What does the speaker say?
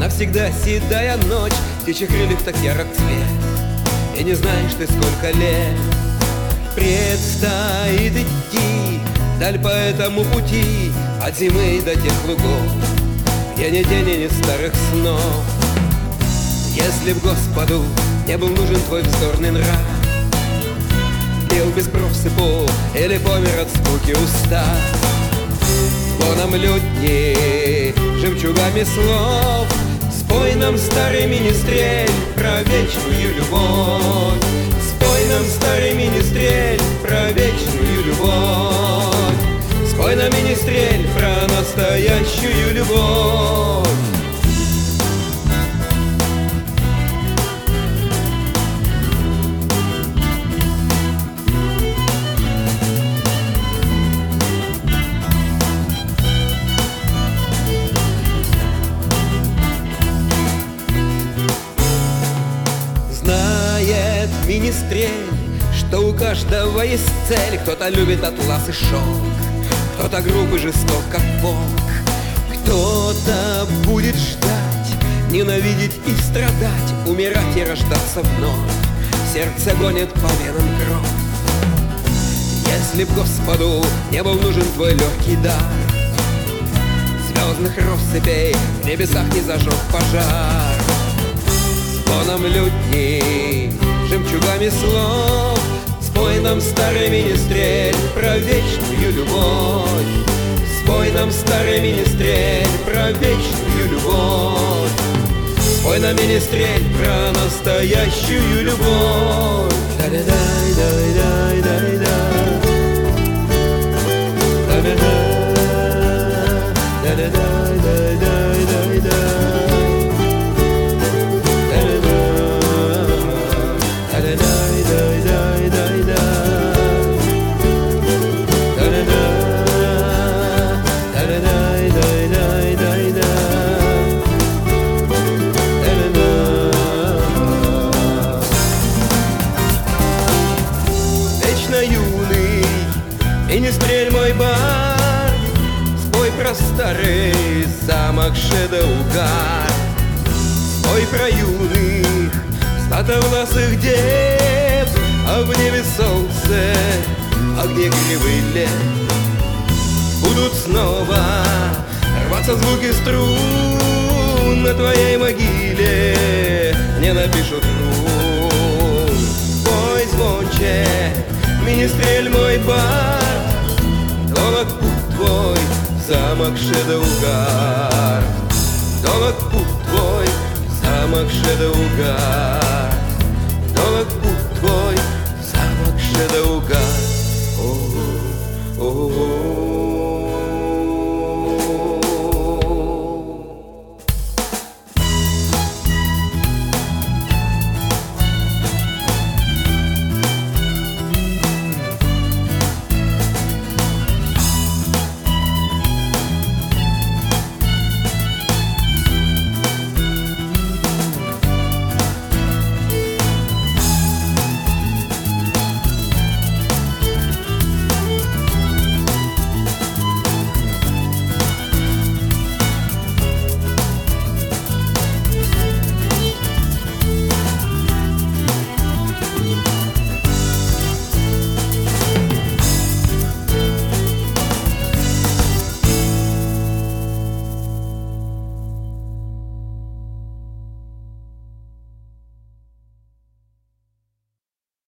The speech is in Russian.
Навсегда седая ночь, птичьих крыльев так ярок цвет. И не знаешь ты, сколько лет предстоит идти вдаль по этому пути, от зимы до тех лугов, где ни тени, ни старых снов. Если б Господу не был нужен твой вздорный нрав, пел без просыпу или помер от скуки устав, звоном лютни, жемчугами слов, спой нам, старый министрель, про вечную любовь. Спой нам, старый министрель, про вечную любовь. Спой нам, министрель, про настоящую любовь. Министрель, что у каждого есть цель. Кто-то любит атлас и шелк, кто-то груб и жесток, как волк, кто-то будет ждать, ненавидеть и страдать, умирать и рождаться вновь. Сердце гонит по венам кровь. Если б Господу не был нужен твой легкий дар, звездных россыпей в небесах не зажег пожар. Звоном лютни, жемчугами слов, спой нам, старый министрель, про вечную любовь. Спой нам, старый министрель, про вечную любовь. Спой нам, министрель, про настоящую любовь. Да-да-дай-дай-дай-дай-дай. Министрель мой бар, спой про старый замок Шедоугар. Спой про юных статовласых дев, а в небе солнце, огне кривый лет. Будут снова рваться звуки струн, на твоей могиле не напишут рун. Спой звонче, министрель мой бар, долг путь твой, замок Шедоугар. Долг путь твой, замок Шедоугар.